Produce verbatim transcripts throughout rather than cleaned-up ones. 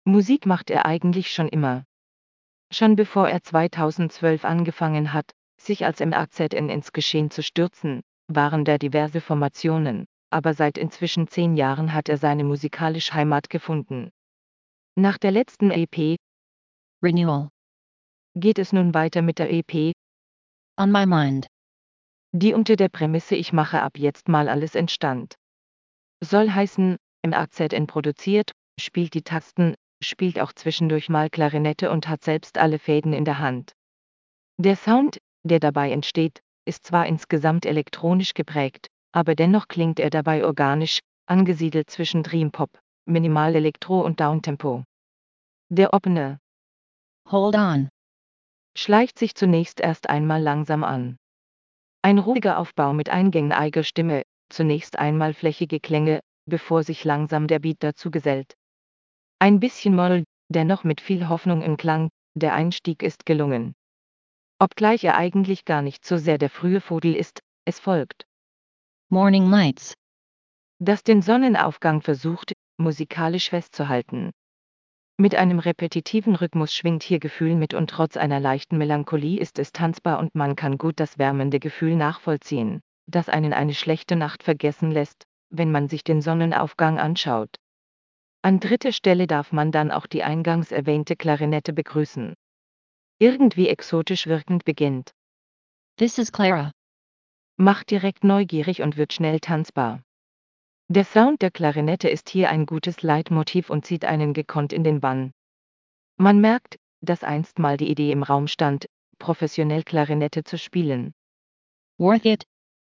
Musik macht er eigentlich schon immer. Schon bevor er zweitausendzwölf angefangen hat, sich als M A Z N ins Geschehen zu stürzen, waren da diverse Formationen, aber seit inzwischen zehn Jahren hat er seine musikalische Heimat gefunden. Nach der letzten E P Renewal. geht es nun weiter mit der E P On My Mind. die unter der Prämisse Ich mache ab jetzt mal alles entstand. Soll heißen, M A Z N produziert, spielt die Tasten, spielt auch zwischendurch mal Klarinette und hat selbst alle Fäden in der Hand. Der Sound, der dabei entsteht, ist zwar insgesamt elektronisch geprägt, aber dennoch klingt er dabei organisch, angesiedelt zwischen Dream Pop, Minimal Elektro und Downtempo. Der Opener Hold On. schleicht sich zunächst erst einmal langsam an. Ein ruhiger Aufbau mit eingängiger Stimme, zunächst einmal flächige Klänge, bevor sich langsam der Beat dazu gesellt. Ein bisschen Moll, dennoch mit viel Hoffnung im Klang, der Einstieg ist gelungen. Obgleich er eigentlich gar nicht so sehr der frühe Vogel ist, es folgt. Morning Lights. Das den Sonnenaufgang versucht, musikalisch festzuhalten. Mit einem repetitiven Rhythmus schwingt hier Gefühl mit und trotz einer leichten Melancholie ist es tanzbar und man kann gut das wärmende Gefühl nachvollziehen, das einen eine schlechte Nacht vergessen lässt, wenn man sich den Sonnenaufgang anschaut. An dritter Stelle darf man dann auch die eingangs erwähnte Klarinette begrüßen. Irgendwie exotisch wirkend beginnt. This is Clara. Macht direkt neugierig und wird schnell tanzbar. Der Sound der Klarinette ist hier ein gutes Leitmotiv und zieht einen gekonnt in den Bann. Man merkt, dass einst mal die Idee im Raum stand, professionell Klarinette zu spielen. Worth It.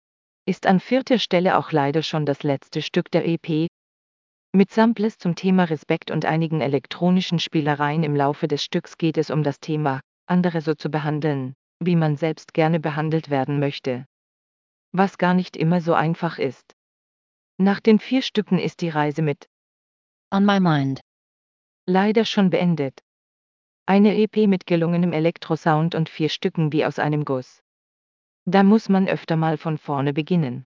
Ist an vierter Stelle auch leider schon das letzte Stück der E P. Mit Samples zum Thema Respekt und einigen elektronischen Spielereien im Laufe des Stücks geht es um das Thema, andere so zu behandeln, wie man selbst gerne behandelt werden möchte. Was gar nicht immer so einfach ist. Nach den vier Stücken ist die Reise mit On My Mind leider schon beendet. Eine E P mit gelungenem Elektrosound und vier Stücken wie aus einem Guss. Da muss man öfter mal von vorne beginnen.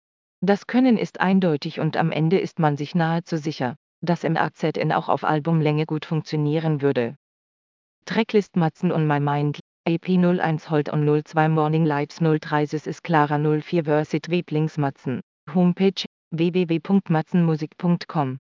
Das Können ist eindeutig und am Ende ist man sich nahezu sicher, dass M A Z N auch auf Albumlänge gut funktionieren würde. Tracklist Matzen on My Mind, E P null eins Hold on null zwei Morning Lights null drei Sis ist Clara null vier Versit Weblings Matzen, Homepage w w w punkt matzenmusik punkt com